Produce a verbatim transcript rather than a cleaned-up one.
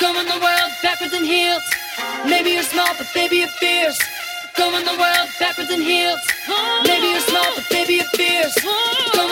Going the world backwards in heels. Maybe you're small, but baby you're fierce. Going the world backwards in heels. Maybe you're small, but baby you're fierce. Going